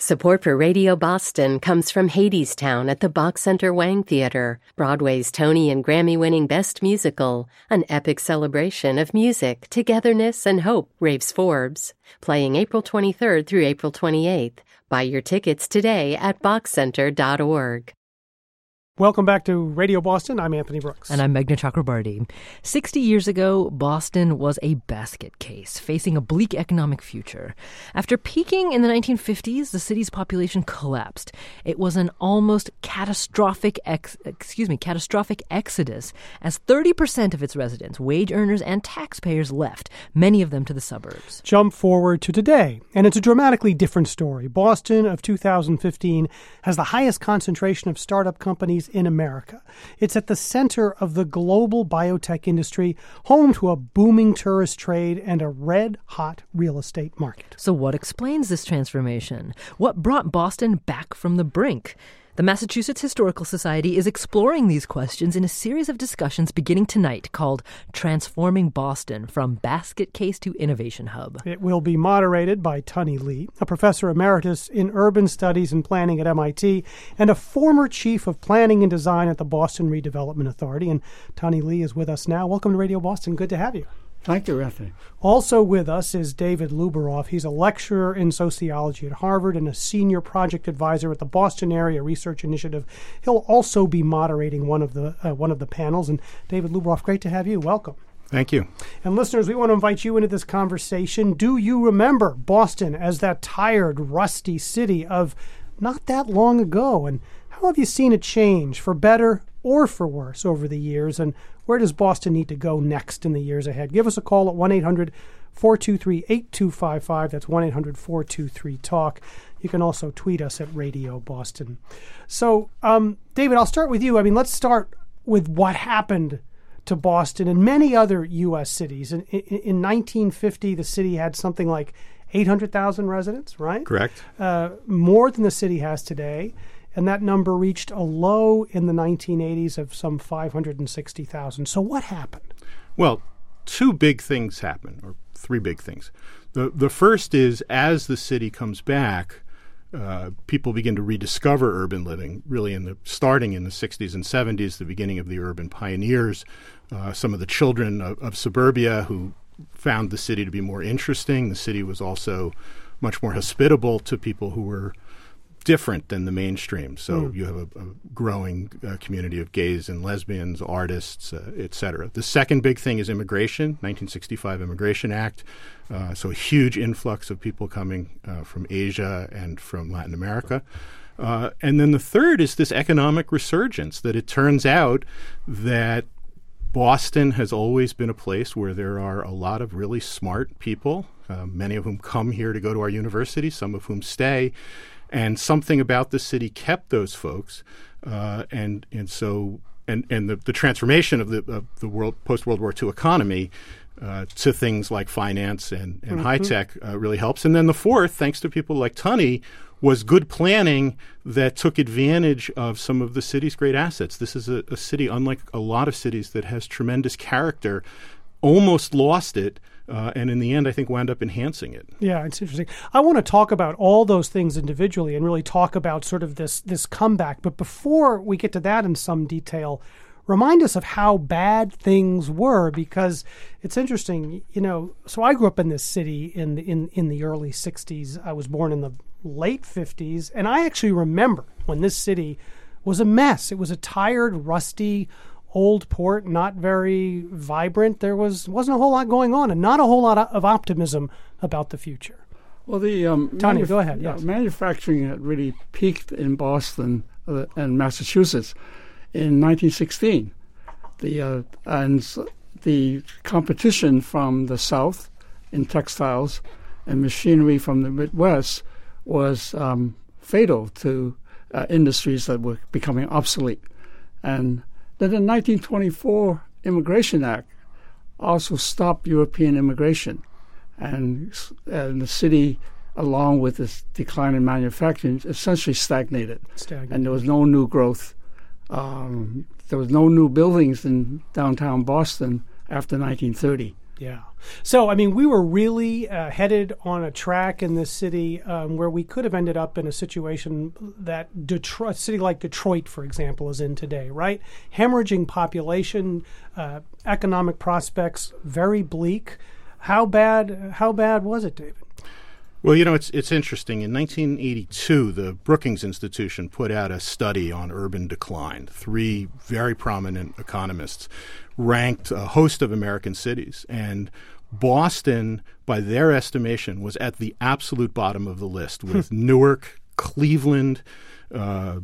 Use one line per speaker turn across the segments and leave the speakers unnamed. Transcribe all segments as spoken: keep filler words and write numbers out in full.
Support for Radio Boston comes from Hadestown at the Bach Center Wang Theater, Broadway's Tony and Grammy-winning Best Musical, an epic celebration of music, togetherness, and hope, raves Forbes. Playing April twenty-third through April twenty-eighth. Buy your tickets today at bach center dot org.
Welcome back to Radio Boston. I'm Anthony Brooks.
And I'm Meghna Chakrabarty. Sixty years ago, Boston was a basket case, facing a bleak economic future. After peaking in the nineteen fifties, the city's population collapsed. It was an almost catastrophic ex- excuse me, catastrophic exodus, as thirty percent of its residents, wage earners and taxpayers, left, many of them to the suburbs.
Jump forward to today, and it's a dramatically different story. Boston of two thousand fifteen has the highest concentration of startup companies in America. It's at the center of the global biotech industry, home to a booming tourist trade and a red-hot real estate market.
So what explains this transformation? What brought Boston back from the brink? The Massachusetts Historical Society is exploring these questions in a series of discussions beginning tonight called Transforming Boston, From Basket Case to Innovation Hub.
It will be moderated by Tunny Lee, a professor emeritus in urban studies and planning at M I T and a former chief of planning and design at the Boston Redevelopment Authority. And Tunny Lee is with us now. Welcome to Radio Boston. Good to have you.
Thank you, Anthony.
Also with us is David Luberoff. He's a lecturer in sociology at Harvard and a senior project advisor at the Boston Area Research Initiative. He'll also be moderating one of the uh, one of the panels. And David Luberoff, great to have you. Welcome.
Thank you.
And listeners, we want to invite you into this conversation. Do you remember Boston as that tired, rusty city of not that long ago? And how have you seen it change, for better or for worse, over the years? And where does Boston need to go next in the years ahead? Give us a call at one eight hundred four two three eight two five five. That's one eight hundred four two three talk. You can also tweet us at Radio Boston. So, um, David, I'll start with you. I mean, let's start with what happened to Boston and many other U S cities. In, in, in nineteen fifty, the city had something like eight hundred thousand residents, right?
Correct.
Uh, more than the city has today. And that number reached a low in the nineteen eighties of some five hundred sixty thousand. So what happened?
Well, two big things happen, or three big things. The the first is, as the city comes back, uh, people begin to rediscover urban living, really in the starting in the sixties and seventies, the beginning of the urban pioneers, uh, some of the children of, of suburbia who found the city to be more interesting. The city was also much more hospitable to people who were different than the mainstream. So mm. you have a, a growing uh, community of gays and lesbians, artists, uh, et cetera. The second big thing is immigration, nineteen sixty-five Immigration Act. Uh, so a huge influx of people coming uh, from Asia and from Latin America. Uh, and then the third is this economic resurgence, that it turns out that Boston has always been a place where there are a lot of really smart people, uh, many of whom come here to go to our university, some of whom stay. And something about the city kept those folks, uh, and and so and and the, the transformation of the of the world post World War Two economy uh, to things like finance and, and mm-hmm. high tech uh, really helps. And then the fourth, thanks to people like Tunny, was good planning that took advantage of some of the city's great assets. This is a, a city, unlike a lot of cities, that has tremendous character. Almost lost it. Uh, and in the end, I think wound up enhancing it.
Yeah, it's interesting. I want to talk about all those things individually and really talk about sort of this this comeback. But before we get to that in some detail, remind us of how bad things were, because it's interesting. You know, so I grew up in this city in the, in in the early sixties. I was born in the late fifties, and I actually remember when this city was a mess. It was a tired, rusty old port, not very vibrant. There was, wasn't a whole lot going on and not a whole lot of optimism about the future.
Well, the um,
Tony,
manuf-
go ahead. Yes.
uh, manufacturing had really peaked in Boston uh, and Massachusetts in nineteen sixteen. The uh, and the competition from the South in textiles and machinery from the Midwest was um, fatal to uh, industries that were becoming obsolete. And then the nineteen twenty-four Immigration Act also stopped European immigration. And, and the city, along with this decline in manufacturing, essentially stagnated.
Stagnated.
And there was no new growth. Um, there was no new buildings in downtown Boston after nineteen thirty.
Yeah. So, I mean, we were really uh, headed on a track in this city um, where we could have ended up in a situation that Detroit, a city like Detroit, for example, is in today, right? Hemorrhaging population, uh, economic prospects, very bleak. How bad? How bad was it, David?
Well, you know, it's it's interesting. In nineteen eighty-two, the Brookings Institution put out a study on urban decline. Three very prominent economists ranked a host of American cities, and Boston, by their estimation, was at the absolute bottom of the list, with Newark, Cleveland, uh,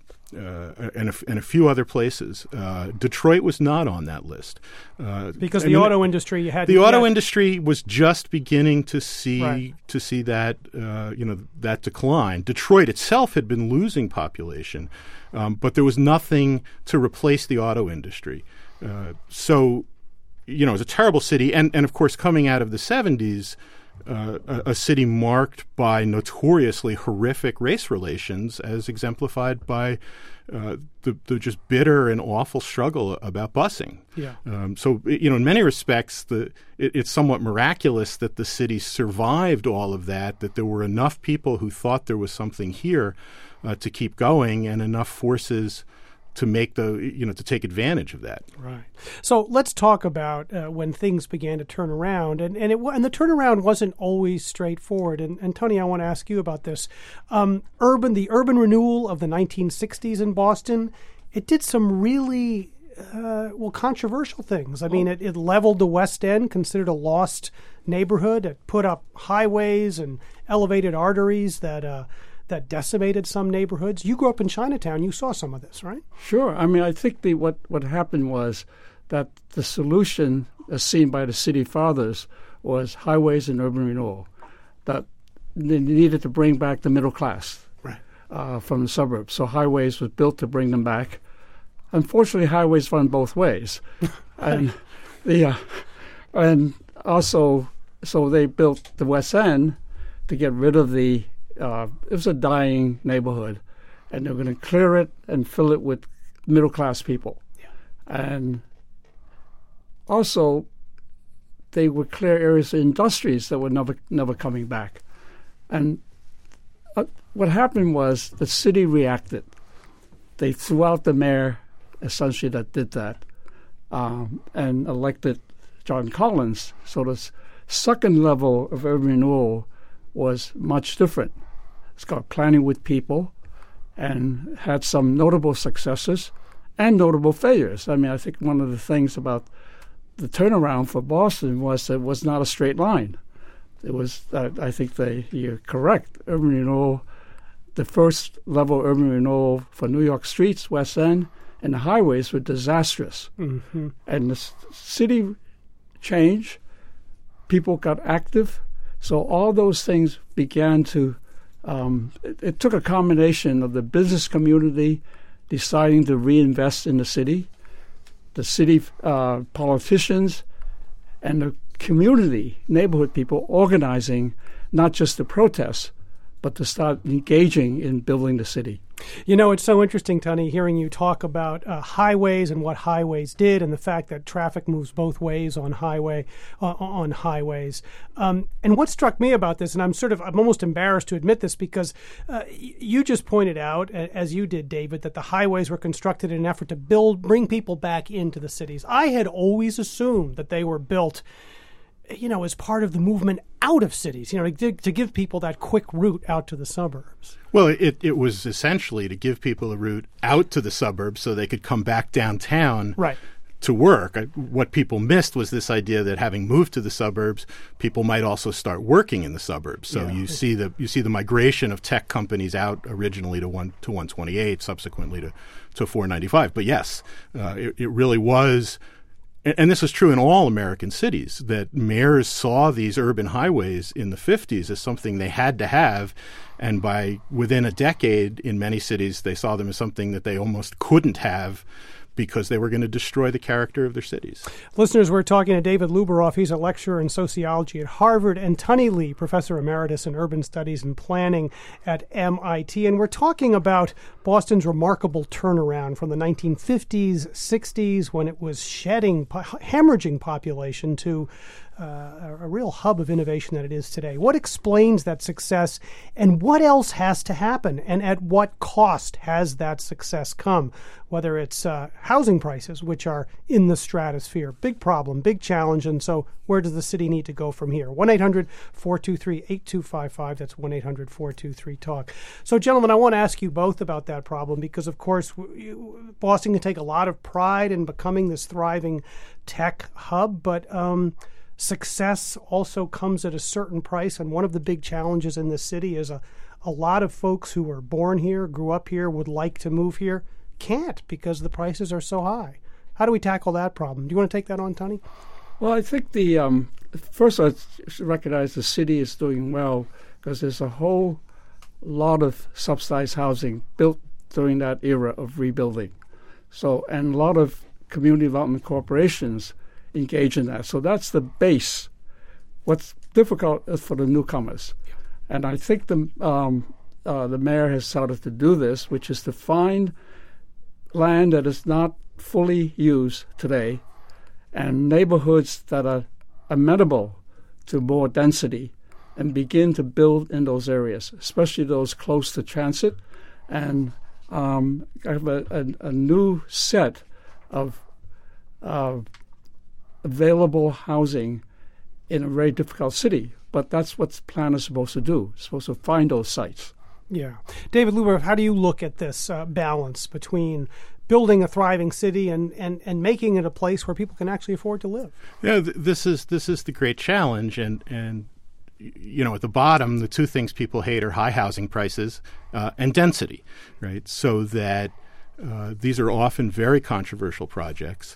uh, and, a, and a few other places. Uh, Detroit was not on that list. Uh,
because the auto industry had...
The auto industry was just beginning to see
right.
to see that, uh, you know, that decline. Detroit itself had been losing population, um, but there was nothing to replace the auto industry. Uh, so, you know, it was a terrible city. And, and of course, coming out of the seventies, uh, a, a city marked by notoriously horrific race relations, as exemplified by uh, the, the just bitter and awful struggle about busing.
Yeah.
Um, so, you know, in many respects, the it, it's somewhat miraculous that the city survived all of that, that there were enough people who thought there was something here uh, to keep going, and enough forces to make the, you know, to take advantage of that.
Right. So let's talk about uh, when things began to turn around, and and it and the turnaround wasn't always straightforward. And, and Tony, I want to ask you about this. Um, urban, the urban renewal of the nineteen sixties in Boston, it did some really uh, well controversial things. I mean, it, it leveled the West End, considered a lost neighborhood. It put up highways and elevated arteries that. Uh, that decimated some neighborhoods. You grew up in Chinatown. You saw some of this, right?
Sure. I mean, I think the what, what happened was that the solution, as seen by the city fathers, was highways and urban renewal. That they needed to bring back the middle class
right.
uh, from the suburbs. So highways was built to bring them back. Unfortunately, highways run both ways, and the uh, and also so they built the West End to get rid of the. Uh, it was a dying neighborhood, and they were going to clear it and fill it with middle-class people.
Yeah.
And also, they would clear areas of industries that were never never coming back. And uh, what happened was the city reacted. They threw out the mayor, essentially, that did that, um, and elected John Collins. So the second level of urban renewal was much different. It's called Planning with People, and had some notable successes and notable failures. I mean, I think one of the things about the turnaround for Boston was that it was not a straight line. It was, uh, I think they, you're correct, urban renewal, the first level urban renewal for New York streets, West End, and the highways were disastrous.
Mm-hmm.
And the s- city changed, people got active, so all those things began to, um, it, it took a combination of the business community deciding to reinvest in the city, the city uh, politicians, and the community, neighborhood people organizing not just to protest, but to start engaging in building the city.
You know, it's so interesting, Tony, hearing you talk about uh, highways and what highways did, and the fact that traffic moves both ways on highway uh, on highways. Um, and what struck me about this, and I'm sort of I'm almost embarrassed to admit this, because uh, you just pointed out, as you did, David, that the highways were constructed in an effort to build, bring people back into the cities. I had always assumed that they were built, you know, as part of the movement out of cities, you know, to, to give people that quick route out to the suburbs.
Well, it, it was essentially to give people a route out to the suburbs so they could come back downtown
right.
to work. What people missed was this idea that having moved to the suburbs, people might also start working in the suburbs. So yeah. you see the you see the migration of tech companies out originally to one to one twenty-eight, subsequently to, to four ninety-five. But yes, uh, it, it really was. And this was true in all American cities, that mayors saw these urban highways in the fifties as something they had to have. And by within a decade, in many cities, they saw them as something that they almost couldn't have because they were going to destroy the character of their cities.
Listeners, we're talking to David Luberoff. He's a lecturer in sociology at Harvard, and Tunny Lee, professor emeritus in urban studies and planning at M I T. And we're talking about Boston's remarkable turnaround from the nineteen fifties, sixties, when it was shedding, hemorrhaging population, to Uh, a real hub of innovation that it is today. What explains that success, and what else has to happen, and at what cost has that success come? Whether it's uh, housing prices, which are in the stratosphere, big problem, big challenge, and so where does the city need to go from here? one eight hundred four two three eight two five five, that's one eight hundred four two three talk. So, gentlemen, I want to ask you both about that problem because, of course, Boston can take a lot of pride in becoming this thriving tech hub, but um, success also comes at a certain price, and one of the big challenges in this city is a, a lot of folks who were born here, grew up here, would like to move here, can't because the prices are so high. How do we tackle that problem? Do you want to take that on, Tunny?
Well, I think the um, first I should recognize the city is doing well because there's a whole lot of subsidized housing built during that era of rebuilding. So, and a lot of community development corporations engage in that. So that's the base. What's difficult is for the newcomers. And I think the um, uh, the mayor has started to do this, which is to find land that is not fully used today and neighborhoods that are amenable to more density and begin to build in those areas, especially those close to transit. And um, I have a, a, a new set of uh, available housing in a very difficult city. But that's what planners are supposed to do, supposed to find those sites.
Yeah. David Luberoff, how do you look at this uh, balance between building a thriving city and, and, and making it a place where people can actually afford to live?
Yeah, th- this is this is the great challenge. And, and, you know, at the bottom, the two things people hate are high housing prices uh, and density, right? So that Uh, these are often very controversial projects.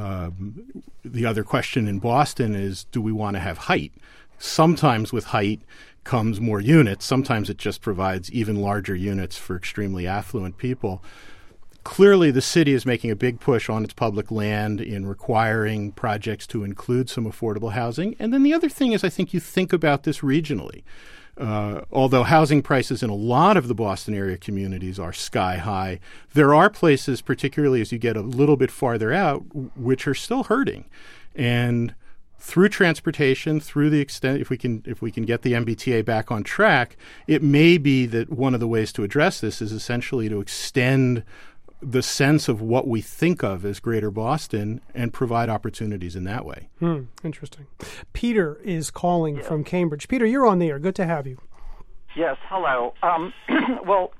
Um, the other question in Boston is, do we want to have height? Sometimes with height comes more units. Sometimes it just provides even larger units for extremely affluent people. Clearly, the city is making a big push on its public land in requiring projects to include some affordable housing. And then the other thing is, I think you think about this regionally. Uh, although housing prices in a lot of the Boston area communities are sky high, there are places, particularly as you get a little bit farther out, w- which are still hurting. And through transportation, through the extent, if we can, if we can get the M B T A back on track, it may be that one of the ways to address this is essentially to extend the sense of what we think of as Greater Boston and provide opportunities in that way.
Hmm, interesting. Peter is calling
yeah.
from Cambridge. Peter, you're on the air. Good to have you.
Yes, hello. Um, well,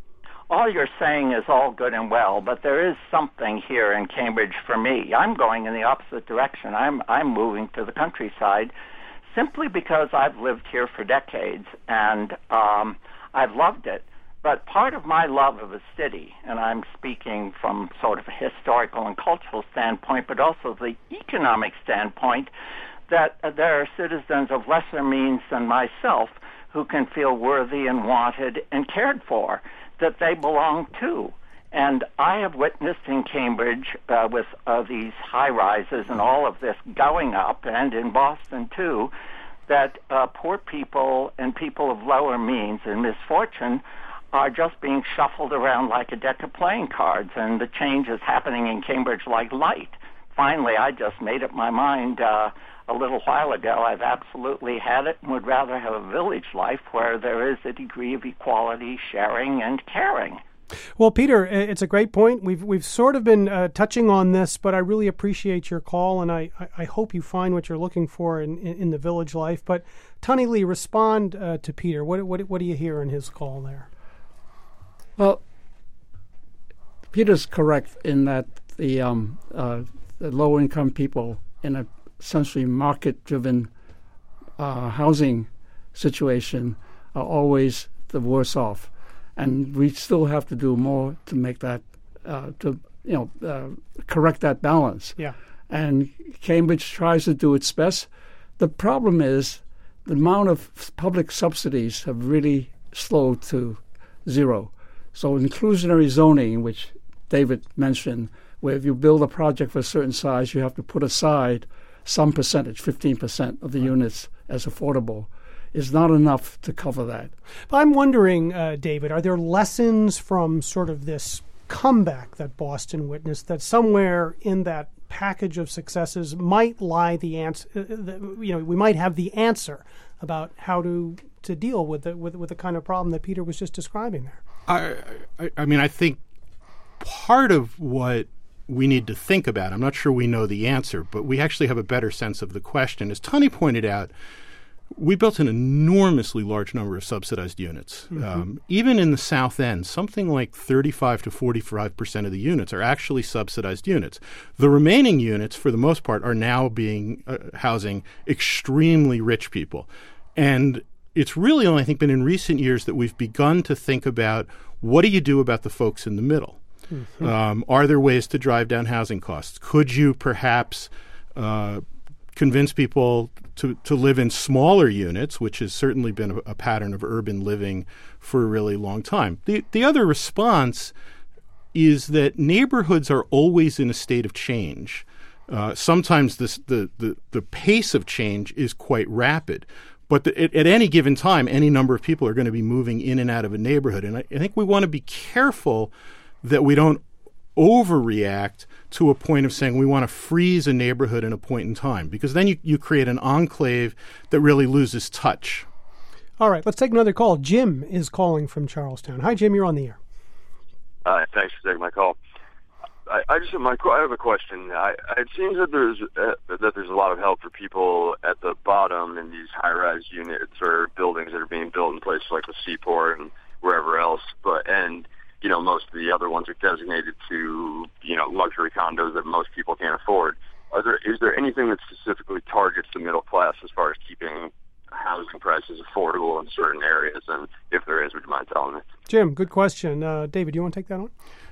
all you're saying is all good and well, but there is something here in Cambridge for me. I'm going in the opposite direction. I'm I'm moving to the countryside simply because I've lived here for decades, and um, I've loved it. But part of my love of a city, and I'm speaking from sort of a historical and cultural standpoint, but also the economic standpoint, that uh, there are citizens of lesser means than myself who can feel worthy and wanted and cared for, that they belong to. And I have witnessed in Cambridge uh, with uh, these high-rises and all of this going up, and in Boston too, that uh, poor people and people of lower means and misfortune are just being shuffled around like a deck of playing cards, and the change is happening in Cambridge like light. Finally, I just made up my mind uh, a little while ago. I've absolutely had it and would rather have a village life where there is a degree of equality, sharing, and caring.
Well, Peter, it's a great point. We've we've sort of been uh, touching on this, but I really appreciate your call, and I, I, I hope you find what you're looking for in, in, in the village life. But Tunny Lee, respond uh, to Peter. What, what what do you hear in his call there?
Well, Peter's correct in that the, um, uh, the low-income people in a essentially market-driven uh, housing situation are always the worse off, and we still have to do more to make that uh, to you know uh, correct that balance.
Yeah,
and Cambridge tries to do its best. The problem is the amount of public subsidies have really slowed to zero. So inclusionary zoning, which David mentioned, where if you build a project for a certain size, you have to put aside some percentage, fifteen percent of the right. units as affordable, is not enough to cover that.
But I'm wondering, uh, David, are there lessons from sort of this comeback that Boston witnessed, that somewhere in that package of successes might lie the answer? Uh, the, you know, we might have the answer about how to to deal with the with with the kind of problem that Peter was just describing there.
I, I, I mean, I think part of what we need to think about, I'm not sure we know the answer, but we actually have a better sense of the question. As Tony pointed out, we built an enormously large number of subsidized units. Mm-hmm. Um, even in the South End, something like thirty-five to forty-five percent of the units are actually subsidized units. The remaining units, for the most part, are now being uh, housing extremely rich people. And it's really only, I think, been in recent years that we've begun to think about what do you do about the folks in the middle? Mm-hmm. Um, are there ways to drive down housing costs? Could you perhaps uh, convince people to, to live in smaller units, which has certainly been a, a pattern of urban living for a really long time? The, the other response is that neighborhoods are always in a state of change. Uh, sometimes this, the, the, the pace of change is quite rapid. But the, at, at any given time, any number of people are going to be moving in and out of a neighborhood. And I, I think we want to be careful that we don't overreact to a point of saying we want to freeze a neighborhood in a point in time, because then you, you create an enclave that really loses touch.
All right, let's take another call. Jim is calling from Charlestown. Hi, Jim, you're on the air.
Uh, thanks for taking my call. I, I just have my I have a question. I, it seems that there's uh, that there's a lot of help for people at the bottom in these high-rise units or buildings that are being built in places like the Seaport and wherever else. But and you know most of the other ones are designated to you know luxury condos that most people can't afford. Are there is there anything that specifically targets the middle class as far as keeping housing prices affordable in certain areas? And if there is, would you mind telling me?
Jim, good question. Uh, David, do you want to take that on?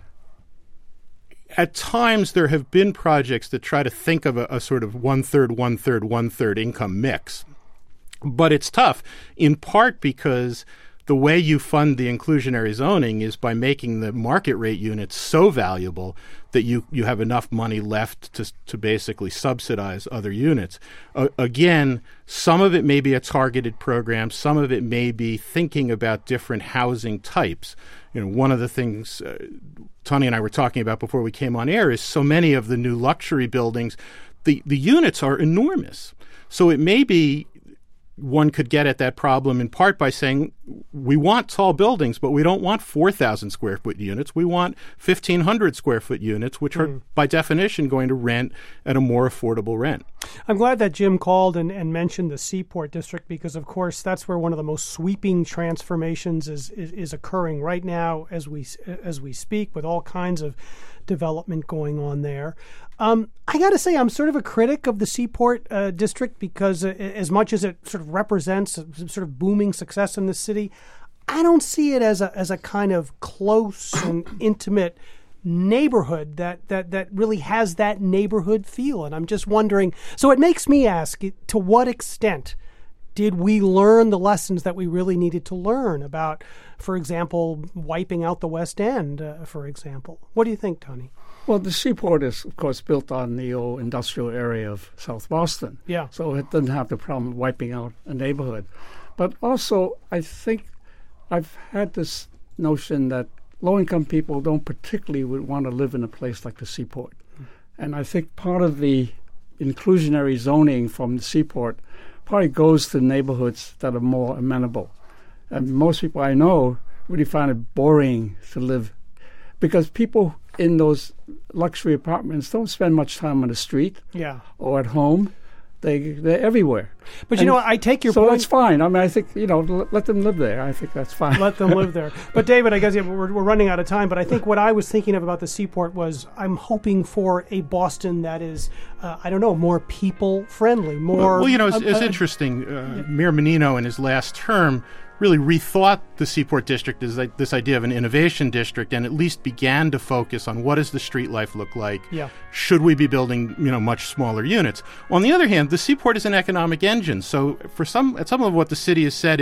At times, there have been projects that try to think of a, a sort of one-third, one-third, one-third income mix. But it's tough, in part because the way you fund the inclusionary zoning is by making the market rate units so valuable that you, you have enough money left to to basically subsidize other units. Uh, again, some of it may be a targeted program. Some of it may be thinking about different housing types. You know, one of the things uh, Tony and I were talking about before we came on air is so many of the new luxury buildings, the, the units are enormous. So it may be one could get at that problem in part by saying we want tall buildings, but we don't want four thousand square foot units. We want fifteen hundred square foot units, which are, mm. by definition, going to rent at a more affordable rent.
I'm glad that Jim called and, and mentioned the Seaport District because, of course, that's where one of the most sweeping transformations is, is, is occurring right now as we as we speak, with all kinds of development going on there. Um, I got to say, I'm sort of a critic of the Seaport uh, District because uh, as much as it sort of represents a, sort of booming success in the city, I don't see it as a as a kind of close and intimate neighborhood that, that, that really has that neighborhood feel. And I'm just wondering, so it makes me ask, to what extent did we learn the lessons that we really needed to learn about, for example, wiping out the West End, uh, for example? What do you think, Tony?
Well, the Seaport is, of course, built on the old industrial area of South Boston.
Yeah.
So it doesn't have the problem of wiping out a neighborhood. But also, I think I've had this notion that low-income people don't particularly would want to live in a place like the Seaport. Mm. And I think part of the inclusionary zoning from the Seaport probably goes to neighborhoods that are more amenable. And most people I know really find it boring to live because people in those luxury apartments don't spend much time on the street
yeah.
or at home. They, they're everywhere.
But, you and know, I take your
so
point.
So that's fine. I mean, I think, you know, l- let them live there. I think that's fine.
Let them live there. But, David, I guess yeah, we're, we're running out of time. But I think what I was thinking of about the Seaport was I'm hoping for a Boston that is, uh, I don't know, more people-friendly, more...
Well, you know, it's,
uh,
it's
uh,
interesting. Uh, yeah. Mayor Menino in his last term really rethought the Seaport District as like this idea of an innovation district and at least began to focus on what does the street life look like?
Yeah.
Should we be building, you know, much smaller units? On the other hand, the Seaport is an economic engine. So for some, some of what the city has said is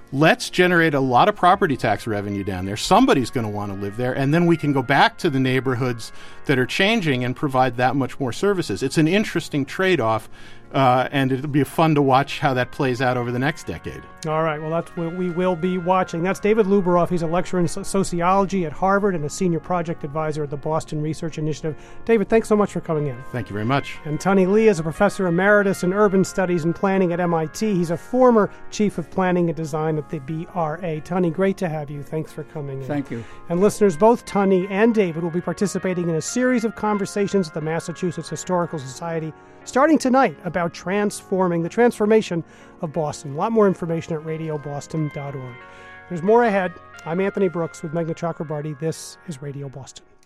let's generate a lot of property tax revenue down there. Somebody's going to want to live there. And then we can go back to the neighborhoods that are changing and provide that much more services. It's an interesting trade-off. Uh, and it'll be fun to watch how that plays out over the next decade.
All right. Well, that's what we will be watching. That's David Luberoff. He's a lecturer in sociology at Harvard and a senior project advisor at the Boston Research Initiative. David, thanks so much for coming in.
Thank you very much.
And Tony Lee is a professor emeritus in urban studies and planning at M I T. He's a former chief of planning and design at the B R A. Tony, great to have you. Thanks for coming in.
Thank you.
And listeners, both Tony and David will be participating in a series of conversations at the Massachusetts Historical Society starting tonight about transforming the transformation of Boston. A lot more information at radio boston dot org. There's more ahead. I'm Anthony Brooks with Meghna Chakrabarty. This is Radio Boston.